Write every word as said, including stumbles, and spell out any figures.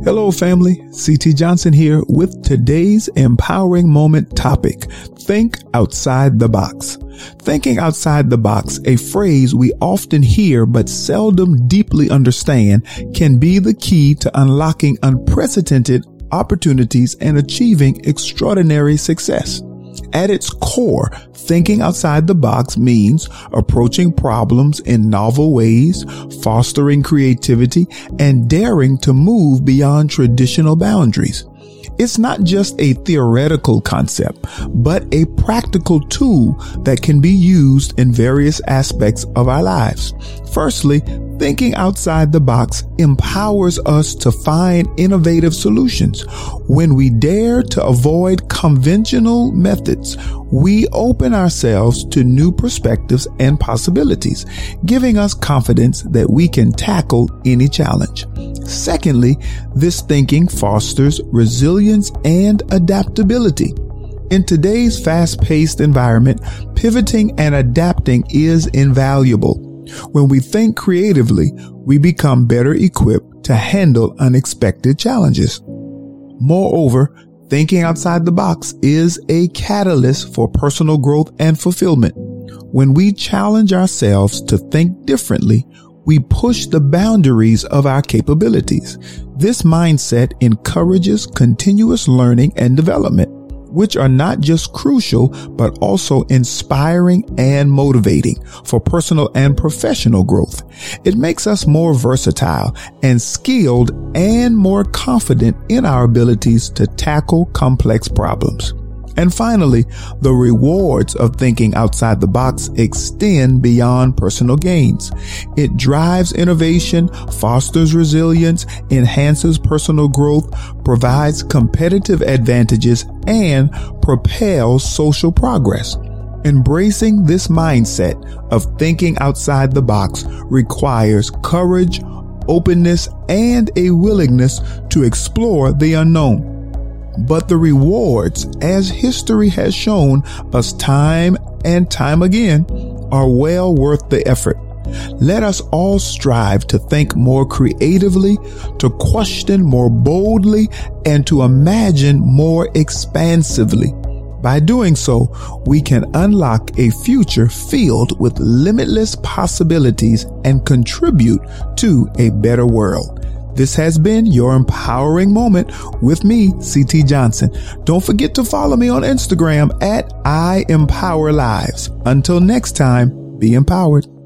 Hello, family. C T Johnson here with today's empowering moment topic. Think outside the box. Thinking outside the box, a phrase we often hear but seldom deeply understand, can be the key to unlocking unprecedented opportunities and achieving extraordinary success. At its core, thinking outside the box means approaching problems in novel ways, fostering creativity, and daring to move beyond traditional boundaries. It's not just a theoretical concept, but a practical tool that can be used in various aspects of our lives. Firstly, thinking outside the box empowers us to find innovative solutions. When we dare to avoid conventional methods, we open ourselves to new perspectives and possibilities, giving us confidence that we can tackle any challenge. Secondly, this thinking fosters resilience and adaptability. In today's fast-paced environment, pivoting and adapting is invaluable. When we think creatively, we become better equipped to handle unexpected challenges. Moreover, thinking outside the box is a catalyst for personal growth and fulfillment. When we challenge ourselves to think differently, we push the boundaries of our capabilities. This mindset encourages continuous learning and development, which are not just crucial, but also inspiring and motivating for personal and professional growth. It makes us more versatile and skilled and more confident in our abilities to tackle complex problems. And finally, the rewards of thinking outside the box extend beyond personal gains. It drives innovation, fosters resilience, enhances personal growth, provides competitive advantages, and propels social progress. Embracing this mindset of thinking outside the box requires courage, openness, and a willingness to explore the unknown. But the rewards, as history has shown us time and time again, are well worth the effort. Let us all strive to think more creatively, to question more boldly, and to imagine more expansively. By doing so, we can unlock a future filled with limitless possibilities and contribute to a better world. This has been your empowering moment with me, C T Johnson. Don't forget to follow me on Instagram at I Empower Lives. Until next time, be empowered.